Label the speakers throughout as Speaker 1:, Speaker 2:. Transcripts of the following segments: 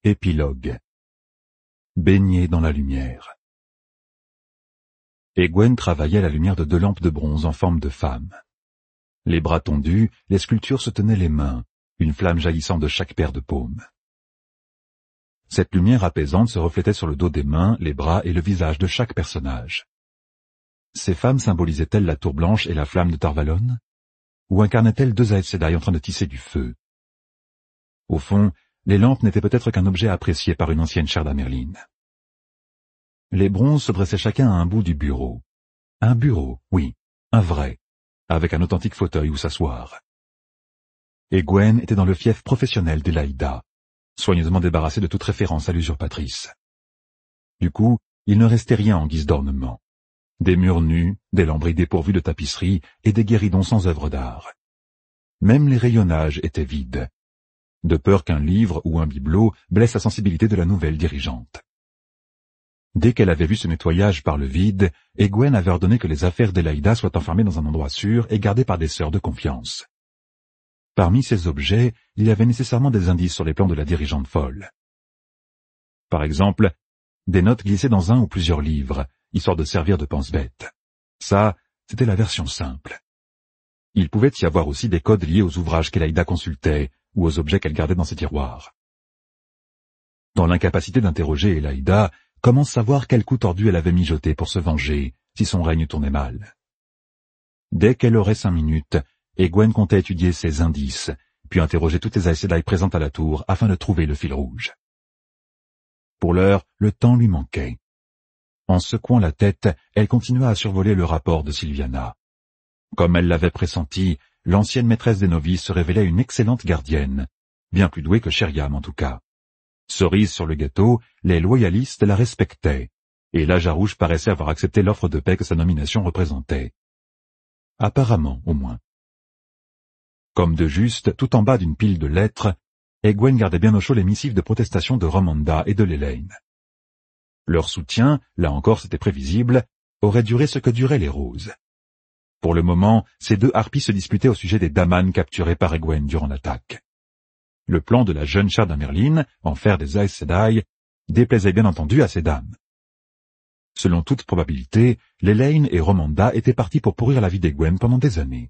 Speaker 1: Épilogue. Baigné dans la lumière. Egwene travaillait à la lumière de 2 lampes de bronze en forme de femme. Les bras tendus, les sculptures se tenaient les mains, une flamme jaillissant de chaque paire de paumes. Cette lumière apaisante se reflétait sur le dos des mains, les bras et le visage de chaque personnage. Ces femmes symbolisaient-elles la tour blanche et la flamme de Tarvalon? Ou incarnaient-elles 2 Aes Sedai en train de tisser du feu? Au fond, les lampes n'étaient peut-être qu'un objet apprécié par une ancienne chaire d'Amerlin. Les bronzes se dressaient chacun à un bout du bureau. Un bureau, oui, un vrai, avec un authentique fauteuil où s'asseoir. Egwene était dans le fief professionnel d'Elaïda, soigneusement débarrassé de toute référence à l'usurpatrice. Du coup, il ne restait rien en guise d'ornement. Des murs nus, des lambris dépourvus de tapisserie et des guéridons sans œuvre d'art. Même les rayonnages étaient vides, de peur qu'un livre ou un bibelot blesse la sensibilité de la nouvelle dirigeante. Dès qu'elle avait vu ce nettoyage par le vide, Egwene avait ordonné que les affaires d'Elaïda soient enfermées dans un endroit sûr et gardées par des sœurs de confiance. Parmi ces objets, il y avait nécessairement des indices sur les plans de la dirigeante folle. Par exemple, des notes glissées dans un ou plusieurs livres, histoire de servir de pense-bête. Ça, c'était la version simple. Il pouvait y avoir aussi des codes liés aux ouvrages qu'Elaïda consultait, ou aux objets qu'elle gardait dans ses tiroirs. Dans l'incapacité d'interroger Elaïda, comment savoir quel coup tordu elle avait mijoté pour se venger, si son règne tournait mal? Dès qu'elle aurait 5 minutes, Egwene comptait étudier ses indices, puis interroger toutes les Aes Sedai présentes à la tour afin de trouver le fil rouge. Pour l'heure, le temps lui manquait. En secouant la tête, elle continua à survoler le rapport de Sylviana. Comme elle l'avait pressenti, l'ancienne maîtresse des novices se révélait une excellente gardienne, bien plus douée que Sheriam en tout cas. Cerise sur le gâteau, les loyalistes la respectaient, et l'Âge Rouge paraissait avoir accepté l'offre de paix que sa nomination représentait. Apparemment, au moins. Comme de juste, tout en bas d'une pile de lettres, Egwene gardait bien au chaud les missives de protestation de Romanda et de Lelaine. Leur soutien, là encore c'était prévisible, aurait duré ce que duraient les roses. Pour le moment, ces 2 harpies se disputaient au sujet des Daman capturés par Egwene durant l'attaque. Le plan de la jeune chaire d'Amerlin, en faire des Aes Sedai, déplaisait bien entendu à ces dames. Selon toute probabilité, Lelaine et Romanda étaient partis pour pourrir la vie d'Egwene pendant des années.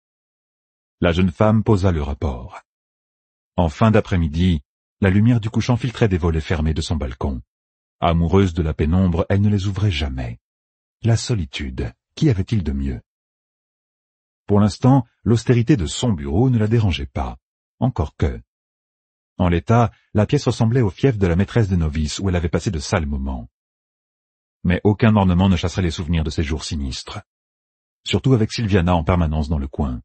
Speaker 1: La jeune femme posa le rapport. En fin d'après-midi, la lumière du couchant filtrait des volets fermés de son balcon. Amoureuse de la pénombre, elle ne les ouvrait jamais. La solitude, qu'y avait-il de mieux? Pour l'instant, l'austérité de son bureau ne la dérangeait pas, encore que. En l'état, la pièce ressemblait au fief de la maîtresse des novices où elle avait passé de sales moments. Mais aucun ornement ne chasserait les souvenirs de ces jours sinistres. Surtout avec Sylviana en permanence dans le coin.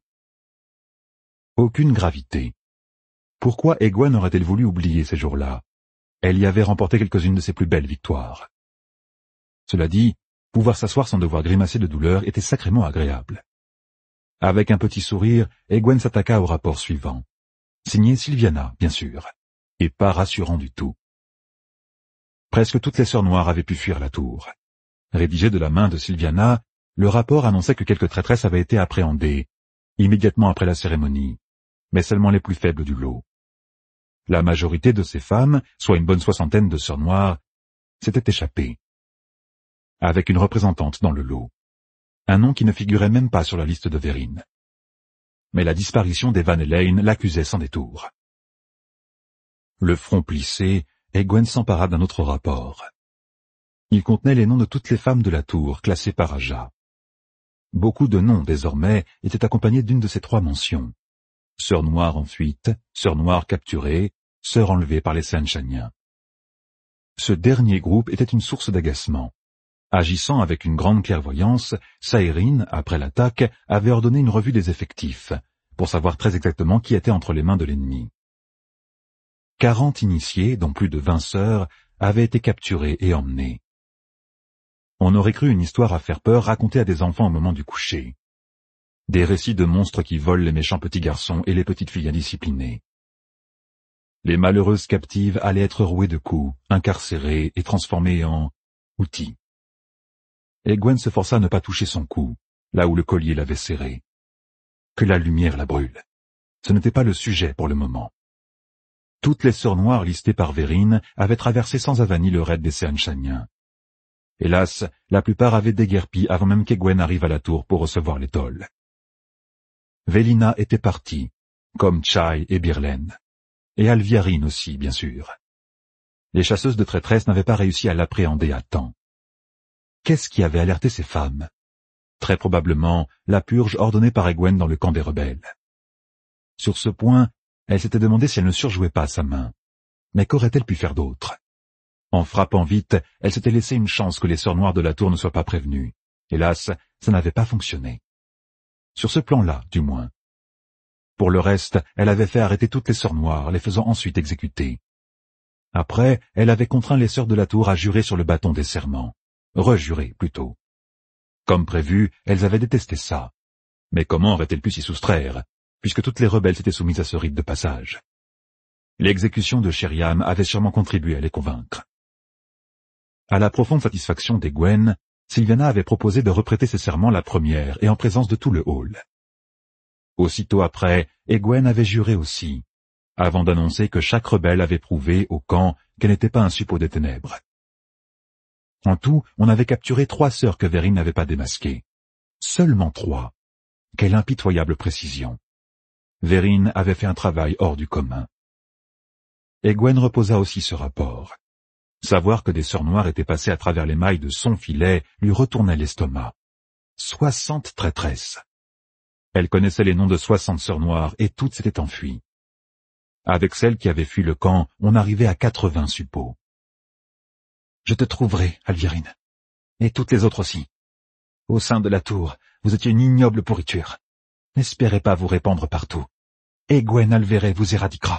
Speaker 1: Aucune gravité. Pourquoi Egwene aurait-elle voulu oublier ces jours-là? Elle y avait remporté quelques-unes de ses plus belles victoires. Cela dit, pouvoir s'asseoir sans devoir grimacer de douleur était sacrément agréable. Avec un petit sourire, Egwene s'attaqua au rapport suivant. Signé Sylviana, bien sûr, et pas rassurant du tout. Presque toutes les sœurs noires avaient pu fuir la tour. Rédigé de la main de Sylviana, le rapport annonçait que quelques traîtresses avaient été appréhendées, immédiatement après la cérémonie, mais seulement les plus faibles du lot. La majorité de ces femmes, soit une bonne 60aine de sœurs noires, s'étaient échappées. Avec une représentante dans le lot. Un nom qui ne figurait même pas sur la liste de Verine. Mais la disparition d'Evan et Lane l'accusait sans détour. Le front plissé, Egwene s'empara d'un autre rapport. Il contenait les noms de toutes les femmes de la tour, classées par Aja. Beaucoup de noms, désormais, étaient accompagnés d'une de ces 3 mentions. Sœur noire en fuite, sœur noire capturée, sœur enlevée par les Seanchanniens. Ce dernier groupe était une source d'agacement. Agissant avec une grande clairvoyance, Saérine, après l'attaque, avait ordonné une revue des effectifs, pour savoir très exactement qui était entre les mains de l'ennemi. 40 initiés, dont plus de 20 sœurs, avaient été capturés et emmenés. On aurait cru une histoire à faire peur racontée à des enfants au moment du coucher. Des récits de monstres qui volent les méchants petits garçons et les petites filles indisciplinées. Les malheureuses captives allaient être rouées de coups, incarcérées et transformées en outils. Egwene se força à ne pas toucher son cou, là où le collier l'avait serré. Que la lumière la brûle. Ce n'était pas le sujet pour le moment. Toutes les sœurs noires listées par Vérine avaient traversé sans avanie le raid des Seanchaniens. Hélas, la plupart avaient déguerpi avant même qu'Egwene arrive à la tour pour recevoir l'étole. Vélina était partie, comme Chai et Birlen. Et Alviarine aussi, bien sûr. Les chasseuses de traîtresses n'avaient pas réussi à l'appréhender à temps. Qu'est-ce qui avait alerté ces femmes? Très probablement la purge ordonnée par Egwene dans le camp des rebelles. Sur ce point, elle s'était demandé si elle ne surjouait pas sa main. Mais qu'aurait-elle pu faire d'autre? En frappant vite, elle s'était laissé une chance que les sœurs noires de la tour ne soient pas prévenues. Hélas, ça n'avait pas fonctionné. Sur ce plan-là, du moins. Pour le reste, elle avait fait arrêter toutes les sœurs noires, les faisant ensuite exécuter. Après, elle avait contraint les sœurs de la tour à jurer sur le bâton des serments. Rejurer, plutôt. Comme prévu, elles avaient détesté ça. Mais comment auraient-elles pu s'y soustraire, puisque toutes les rebelles s'étaient soumises à ce rite de passage? L'exécution de Sheriam avait sûrement contribué à les convaincre. À la profonde satisfaction d'Egwene, Sylviana avait proposé de reprêter ses serments la première et en présence de tout le hall. Aussitôt après, Egwene avait juré aussi, avant d'annoncer que chaque rebelle avait prouvé au camp qu'elle n'était pas un suppôt des ténèbres. En tout, on avait capturé 3 sœurs que Vérine n'avait pas démasquées. Seulement 3. Quelle impitoyable précision. Vérine avait fait un travail hors du commun. Egwene reposa aussi ce rapport. Savoir que des sœurs noires étaient passées à travers les mailles de son filet lui retournait l'estomac. 60 traîtresses. Elle connaissait les noms de 60 sœurs noires et toutes s'étaient enfuies. Avec celles qui avaient fui le camp, on arrivait à 80 suppôts. Je te trouverai, Alviarine. Et toutes les autres aussi. Au sein de la tour, vous étiez une ignoble pourriture. N'espérez pas vous répandre partout. Egwene Alveré vous éradiquera.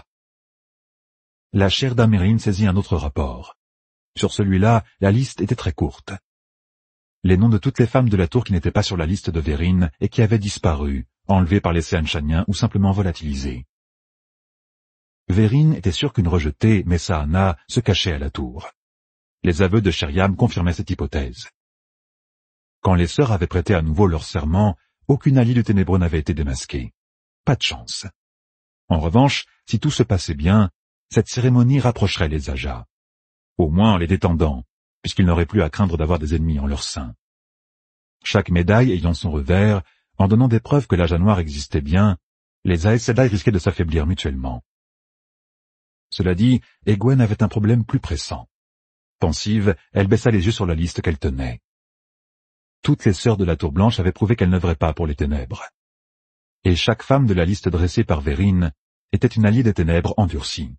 Speaker 1: La chaire d'Amérine saisit un autre rapport. Sur celui-là, la liste était très courte. Les noms de toutes les femmes de la tour qui n'étaient pas sur la liste de Vérine et qui avaient disparu, enlevées par les Seanchaniens ou simplement volatilisées. Vérine était sûre qu'une rejetée, Messaana, se cachait à la tour. Les aveux de Sheriam confirmaient cette hypothèse. Quand les sœurs avaient prêté à nouveau leur serment, aucune alliée du ténébreux n'avait été démasquée. Pas de chance. En revanche, si tout se passait bien, cette cérémonie rapprocherait les Ajahs. Au moins en les détendant, puisqu'ils n'auraient plus à craindre d'avoir des ennemis en leur sein. Chaque médaille ayant son revers, en donnant des preuves que l'Ajah noir existait bien, les Aes Sedai risquaient de s'affaiblir mutuellement. Cela dit, Egwene avait un problème plus pressant. Pensive, elle baissa les yeux sur la liste qu'elle tenait. Toutes les sœurs de la Tour Blanche avaient prouvé qu'elles n'œuvraient pas pour les ténèbres. Et chaque femme de la liste dressée par Vérine était une alliée des ténèbres endurcie.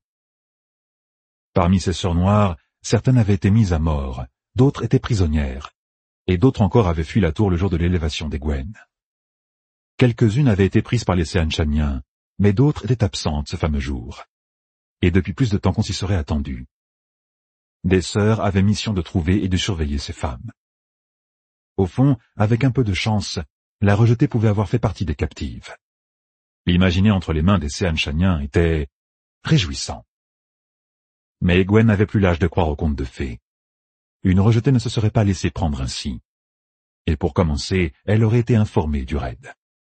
Speaker 1: Parmi ces sœurs noires, certaines avaient été mises à mort, d'autres étaient prisonnières, et d'autres encore avaient fui la tour le jour de l'élévation d'Egwene. Quelques-unes avaient été prises par les Seanchaniens, mais d'autres étaient absentes ce fameux jour, et depuis plus de temps qu'on s'y serait attendu. Des sœurs avaient mission de trouver et de surveiller ces femmes. Au fond, avec un peu de chance, la rejetée pouvait avoir fait partie des captives. L'imaginer entre les mains des Seanchaniens était réjouissant. Mais Egwene n'avait plus l'âge de croire aux contes de fées. Une rejetée ne se serait pas laissée prendre ainsi. Et pour commencer, elle aurait été informée du raid.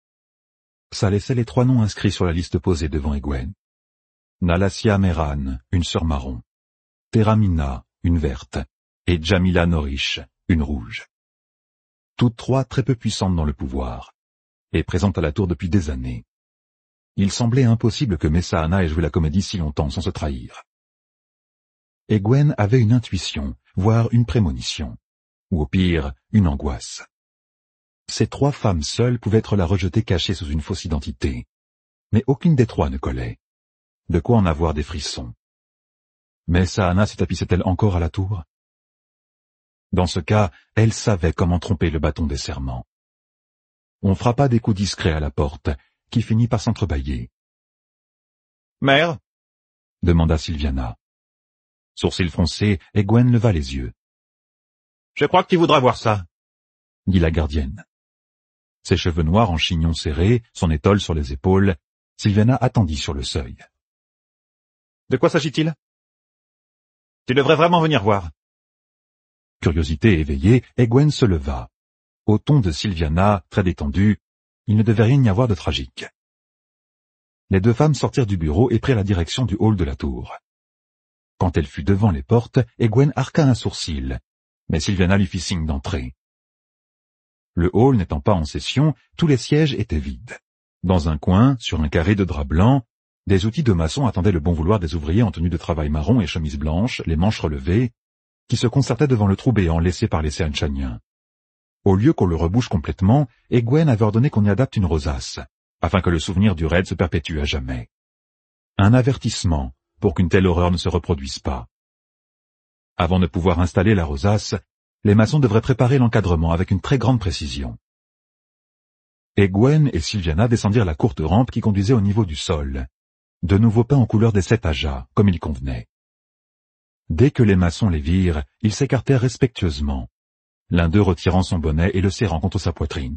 Speaker 1: Ça laissait les 3 noms inscrits sur la liste posée devant Egwene. Nalassia Meran, une sœur marron. Teramina, une verte. Et Jamila Norish, une rouge. Toutes 3 très peu puissantes dans le pouvoir, et présentes à la tour depuis des années. Il semblait impossible que Messaana ait joué la comédie si longtemps sans se trahir. Egwene avait une intuition, voire une prémonition, ou au pire, une angoisse. Ces 3 femmes seules pouvaient être la rejetée cachée sous une fausse identité, mais aucune des 3 ne collait. De quoi en avoir des frissons. Messaana se tapissait-elle encore à la tour? Dans ce cas, elle savait comment tromper le bâton des serments. On frappa des coups discrets à la porte, qui finit par s'entrebâiller. « Mère » demanda Sylviana. Sourcils froncés, Egwene leva les yeux. « Je crois que tu voudras voir ça » dit la gardienne. Ses cheveux noirs en chignon serré, son étole sur les épaules, Sylviana attendit sur le seuil. « De quoi s'agit-il »« Tu devrais vraiment venir voir. » Curiosité éveillée, Egwene se leva. Au ton de Sylviana, très détendu, il ne devait rien y avoir de tragique. les deux femmes sortirent du bureau et prirent la direction du hall de la tour. Quand elle fut devant les portes, Egwene arqua un sourcil, mais Sylviana lui fit signe d'entrer. Le hall n'étant pas en session, tous les sièges étaient vides. Dans un coin, sur un carré de drap blanc, des outils de maçon attendaient le bon vouloir des ouvriers en tenue de travail marron et chemise blanche, les manches relevées, qui se concertaient devant le trou béant laissé par les Seanchaniens. Au lieu qu'on le rebouche complètement, Egwene avait ordonné qu'on y adapte une rosace, afin que le souvenir du raid se perpétue à jamais. Un avertissement, pour qu'une telle horreur ne se reproduise pas. Avant de pouvoir installer la rosace, les maçons devraient préparer l'encadrement avec une très grande précision. Egwene et Sylviana descendirent la courte rampe qui conduisait au niveau du sol, de nouveau peint en couleur des 7 ajas, comme il convenait. Dès que les maçons les virent, ils s'écartèrent respectueusement, l'un d'eux retirant son bonnet et le serrant contre sa poitrine.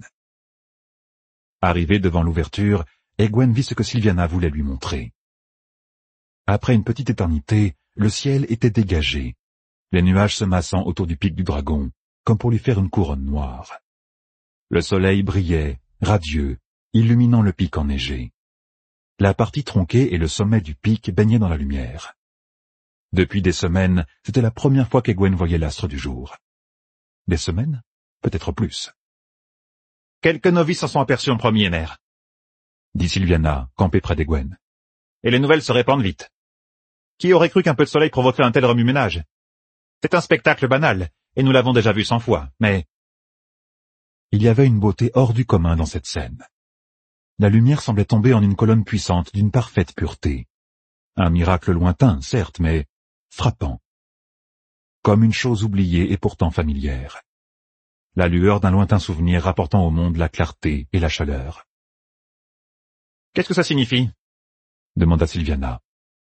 Speaker 1: Arrivé devant l'ouverture, Egwene vit ce que Sylviana voulait lui montrer. Après une petite éternité, le ciel était dégagé, les nuages se massant autour du pic du dragon, comme pour lui faire une couronne noire. Le soleil brillait, radieux, illuminant le pic enneigé. La partie tronquée et le sommet du pic baignaient dans la lumière. Depuis des semaines, c'était la première fois qu'Egwene voyait l'astre du jour. Des semaines? Peut-être plus. « Quelques novices s'en sont aperçus en premier, mère, » dit Sylviana, campée près d'Egwene. « Et les nouvelles se répandent vite. Qui aurait cru qu'un peu de soleil provoquerait un tel remue-ménage? C'est un spectacle banal, et nous l'avons déjà vu 100 fois, mais... » Il y avait une beauté hors du commun dans cette scène. La lumière semblait tomber en une colonne puissante d'une parfaite pureté. Un miracle lointain, certes, mais frappant. Comme une chose oubliée et pourtant familière. La lueur d'un lointain souvenir rapportant au monde la clarté et la chaleur. « Qu'est-ce que ça signifie ?» demanda Sylviana.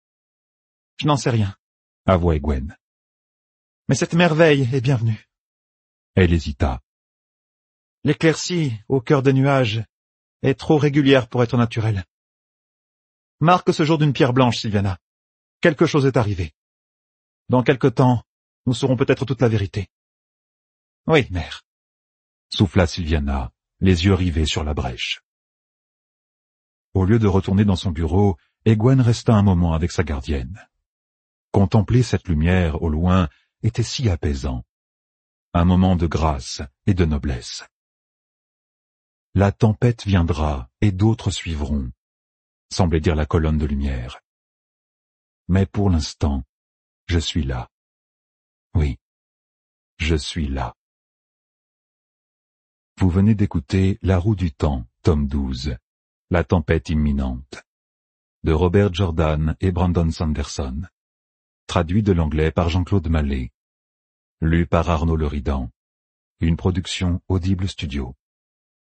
Speaker 1: « Je n'en sais rien, » avoua Egwene. « Mais cette merveille est bienvenue. » Elle hésita. « L'éclaircie, au cœur des nuages, est trop régulière pour être naturelle. Marque ce jour d'une pierre blanche, Sylviana. Quelque chose est arrivé. Dans quelque temps, nous saurons peut-être toute la vérité. »« Oui, mère, » souffla Sylviana, les yeux rivés sur la brèche. Au lieu de retourner dans son bureau, Egwene resta un moment avec sa gardienne. Contempler cette lumière, au loin, était si apaisant. Un moment de grâce et de noblesse. La tempête viendra et d'autres suivront, semblait dire la colonne de lumière. Mais pour l'instant, je suis là. Oui, je suis là. Vous venez d'écouter La roue du temps, tome 12, La tempête imminente, de Robert Jordan et Brandon Sanderson, traduit de l'anglais par Jean-Claude Mallet, lu par Arnaud Leridan, une production Audible Studio.